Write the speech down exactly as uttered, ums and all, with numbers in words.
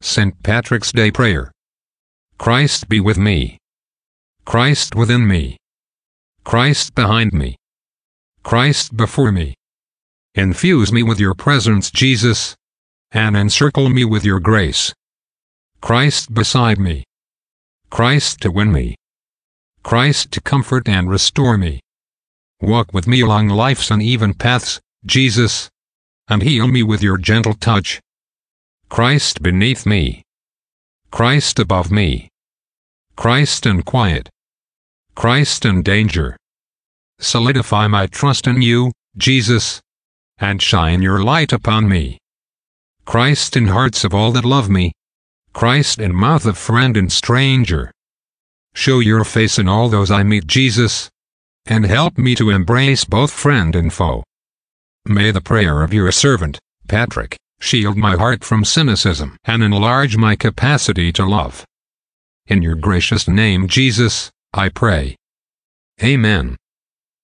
Saint Patrick's Day Prayer. Christ be with me. Christ within me. Christ behind me. Christ before me. Infuse me with your presence, Jesus, and encircle me with your grace. Christ beside me. Christ to win me. Christ to comfort and restore me. Walk with me along life's uneven paths, Jesus, and heal me with your gentle touch. Christ beneath me. Christ above me. Christ in quiet. Christ in danger. Solidify my trust in you, Jesus, and shine your light upon me. Christ in hearts of all that love me. Christ in mouth of friend and stranger. Show your face in all those I meet, Jesus, and help me to embrace both friend and foe. May the prayer of your servant, Patrick, shield my heart from cynicism and enlarge my capacity to love. In your gracious name, Jesus, I pray. Amen.